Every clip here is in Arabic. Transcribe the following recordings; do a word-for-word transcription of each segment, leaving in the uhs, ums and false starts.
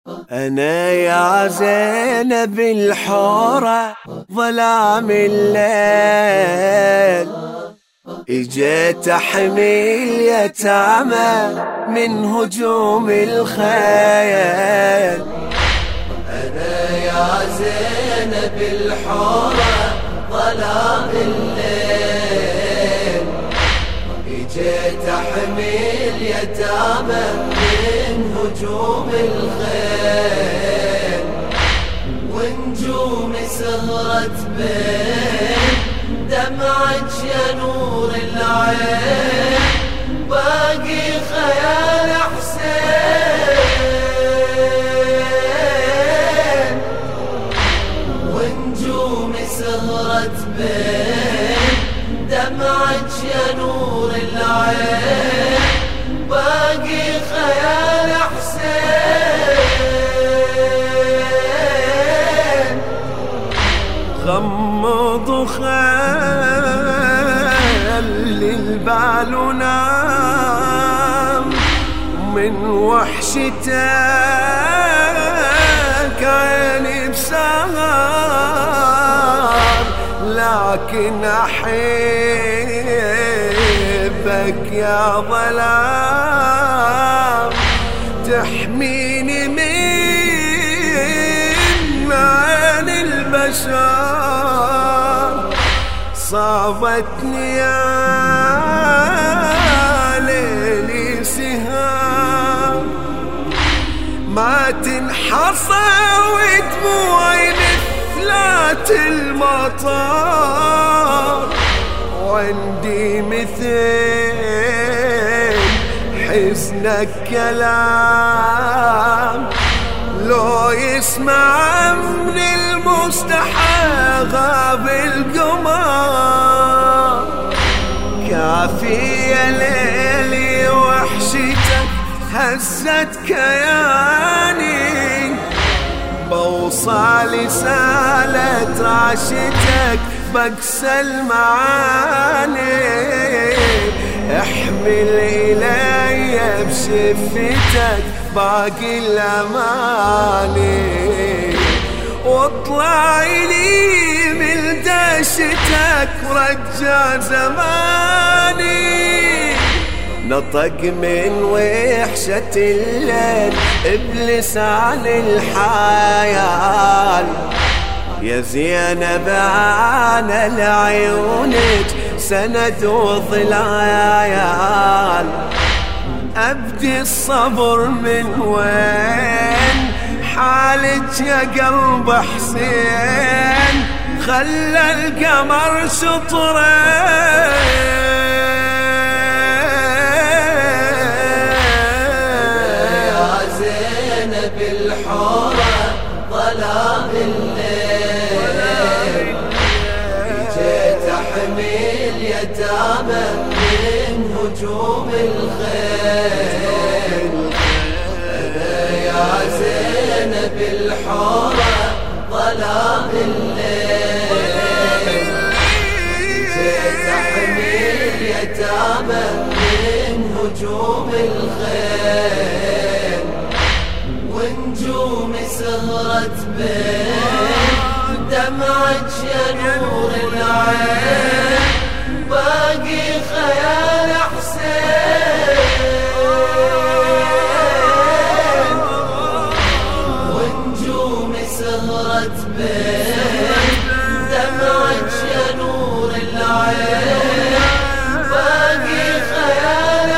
أنا يا زينب الحورة ظلام الليل، اجيت احمي اليتامى من هجوم الخيل. أنا يا زينب الحورة ظلام الليل، اجيت احمي اليتامى من هجوم الخيل. ونجوم سهرت بين دمعك يا نور العين، باقي خيال حسين. ونجوم سهرت بين دمعك يا نور العين، باقي خيال حسين. غمض وخلي البال ونام، من وحشتك عيني بسهر، لكن أحبك يا ظلام، تحميني من عين البشر. صابتني يا ليلي سهام، ما تنحصى ودموعي مثلات المطر، وعندي مثل حزنك كلام، لو يسمع من المستحى غاب القمر. كافي يا ليلي وحشتك هزت كياني، بوصل سالت رعشتك بكسى المعاني. احمل إلي بشفتك باقي الأماني، واطلعي لي من دشتك ورجع زماني. نطق من وحشة الليل بلسان الحيال، يا زينب أنا لعيونك سند وظلال. أبدي الصبر من وين حالك يا قلب حسين، خلى القمر شطرين. يا زينب الحورة ظلام الليل، جيت احمي اليتامى من هجوم الخيل. أنا يا زينب الحورة ظلام الليل، جيت احمي اليتامى من هجوم الخيل. ونجوم سهرت بين دمعك يا نور العين، باقي خيال حسين. ونجوم سهرت بين دمعك يا نور العين، باقي خيال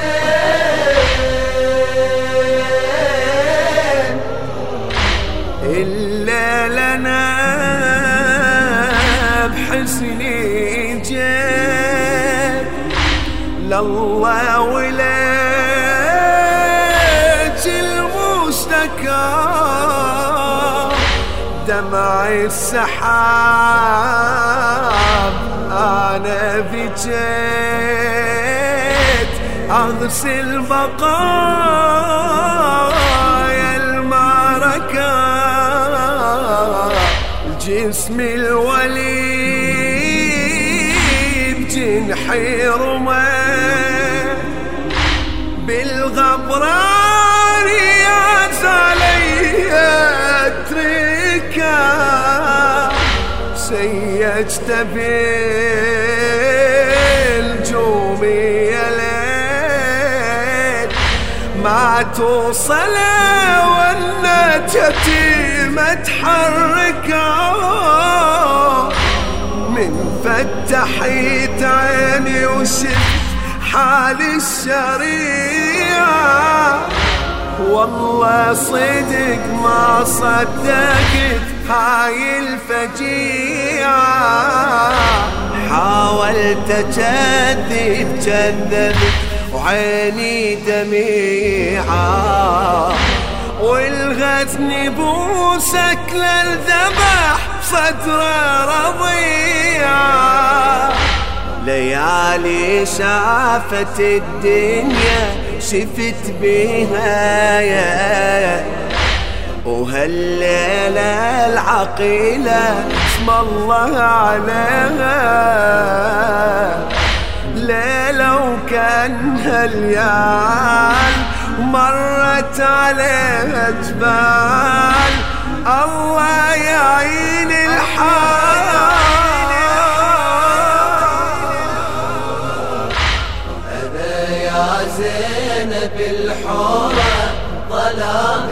حسين. إلا لنا بحسني جيت لله وليك المشتكى، دمع السحاب أنا بجيت أغسل بقايا المعركة. جسم الوليد جنحي رمى بالغبران يا زلي ما توصل ولا يتيمة تحركه من فتحت عيني وشفت حال الشريعة والله صدق ما صدقت هاي الفجيعة حاولت أكذب كذبت وعيني دميعة والغزني بوسك للذبح صدره رضيعة ليالي شافت الدنيا شفت بيها يا وهالليلة العقيلة اسم الله عليها ليلة وكانها ليال مرت عليها جبال الله يعين الحال أنا يا زينب الحورة ظلام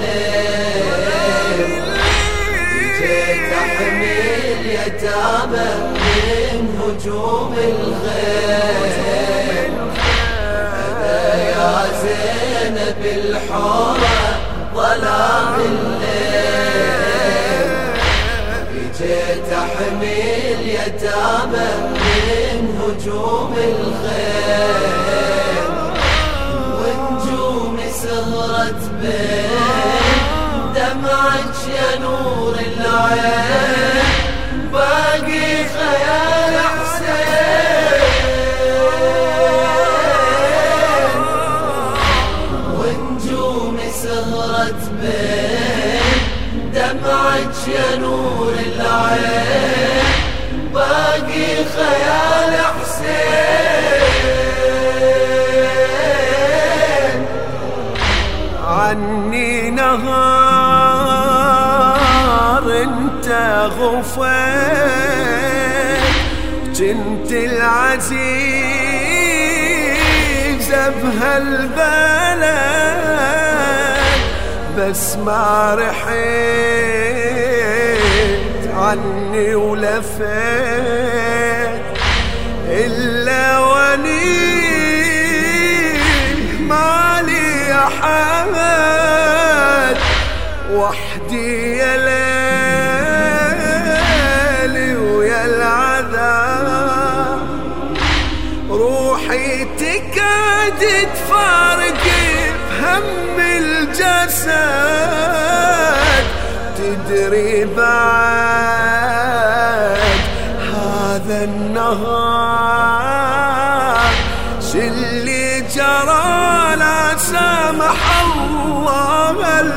الليل جيت أحمل يتامى من هجوم الخيل أنا يا زينب الحورة ظلام الليل جيت أحمل يتامى من هجوم الخيل ونجومي سهرت بين دمعك يا نور العين باقي خيال حسين ونجومي سهرت بين دمعك يا نور العين باقي خيال حسين عني نهار انت غفيت جنت العزيز بهالبلد بس ما رحيت عني ولفيت إلا وني مالي أحد وحدي يا ليلي ويا العذاب روحي تكاد تفارق بهم الجسد تدري بعد هذا النهار شلي جرى لا سامح الله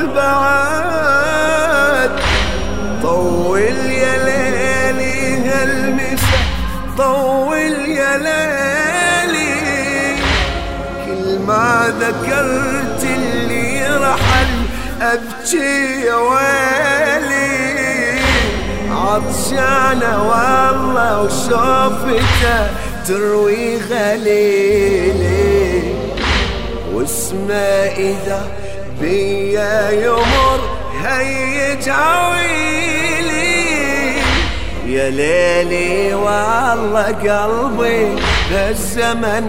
البعد طول يا ليلي هالمسا طول يا ليلي كل ما ذكرت اللي رحل أبكي يا ويلي عطشانة والله وشوفته تروي غليلي واسمه إذا بيا يمر هيج عويلي يا ليلي والله قلبي بهالزمن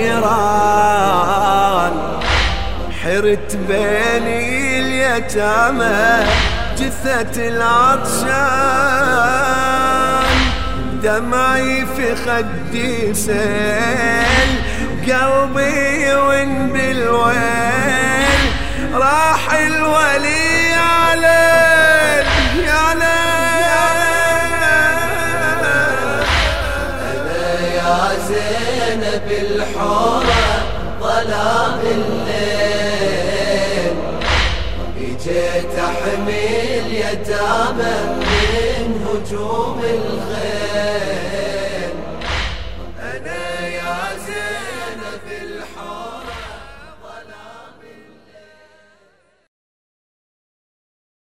حيران حرت بيني اليتامى جثة العطشان دمعي في خدي سيل قلبي وين بالويل راح الولي عليل يا ليل أنا يا زينب الحورة ظلام الليل جيت أحمل يتامى من هجوم الخيل